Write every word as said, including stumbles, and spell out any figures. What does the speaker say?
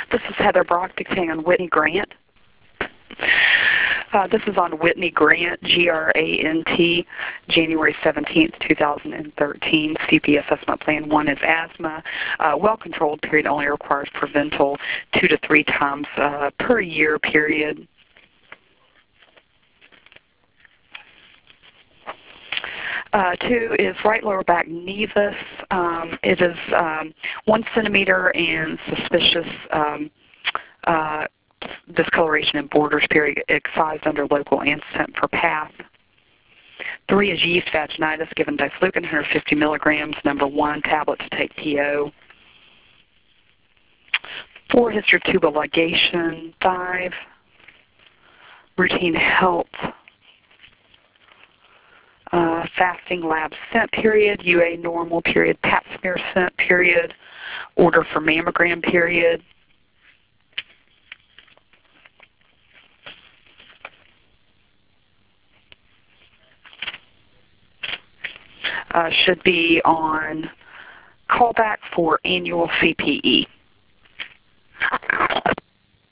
This is Heather Brock dictating on Whitney Grant. Uh, this is on Whitney Grant, G R A N T, January seventeenth, two thousand thirteen. C P Assessment Plan one is asthma. Uh, well-controlled period only requires Proventil two to three times uh, per year period. Uh, two is right lower back nevus. Um, it is um, one centimeter and suspicious um, uh, discoloration in borders, period, excised under local antitent per path. Three is yeast vaginitis, given diflucan, one hundred fifty milligrams, number one tablet to take P O. Four, history of tubal ligation. Five, routine health. Uh, fasting lab scent period, U A normal period, pap smear scent period, order for mammogram period. Uh, should be on callback for annual C P E.